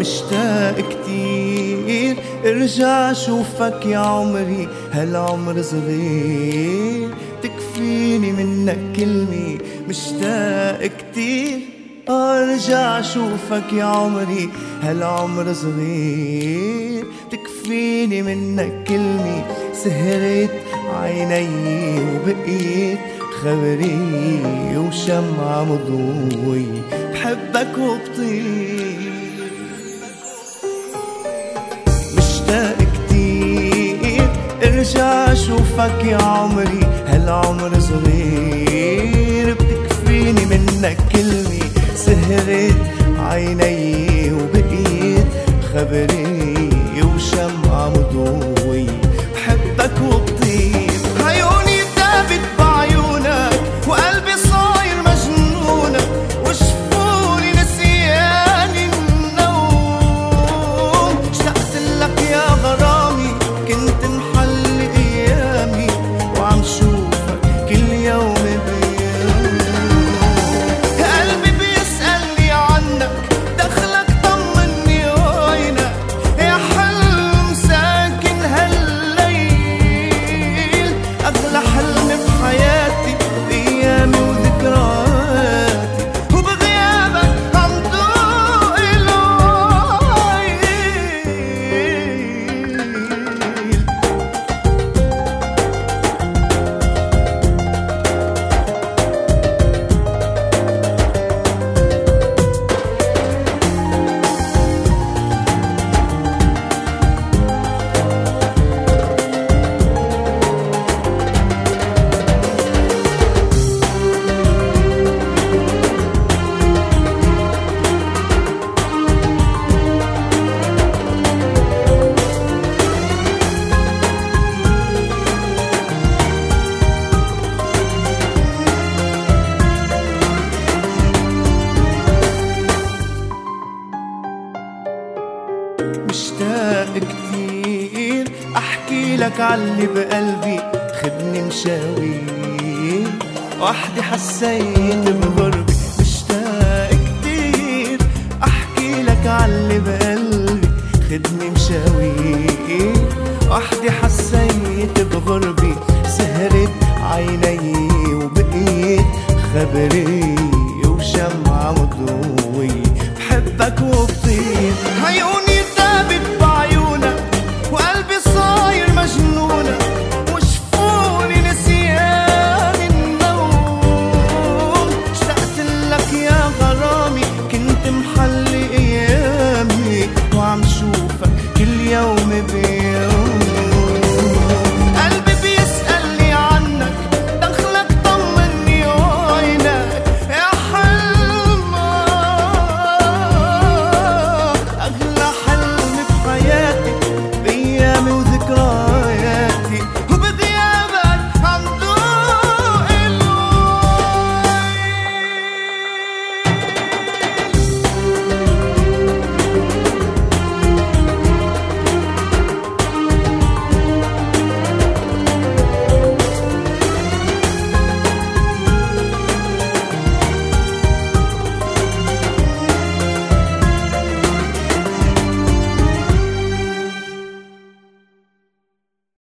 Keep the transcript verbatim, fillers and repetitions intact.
مشتاق كتير ارجع شوفك يا عمري، هالعمر صغير تكفيني منك كلمة. مشتاق كتير ارجع شوفك يا عمري، هالعمر صغير تكفيني منك كلمة. سهرت عيني وبقيت خبري وشمعة مضوي، بحبك وبطير. مشتاق كتير ارجع شوفك يا عمري، هالعمر صغير بتكفيني منك كلمة. سهرت عيني وبقيت خبري وشمعة مضوي، بحبك وبطير. عيوني دابت بعيونك وقلبي صاير مجنونك، وشفوني نسيان النوم. اشتقت لك يا غرامي، كنت محل ايامي وعم شوفك كل يوم بيوم. قلبي بيسألني عنك، دخلك طمني وينك يا حلم ساكن هالليل. أغلى حلم بحياتي أيامي وذكرياتي، وبغيابك عم دوق الويل. مشتاق كتير احكي لك عاللي بقلبي، خدني مشاوير وحدي حسيت بغربي. مشتاق كتير احكي لك عاللي بقلبي، خدني مشاوير وحدي حسيت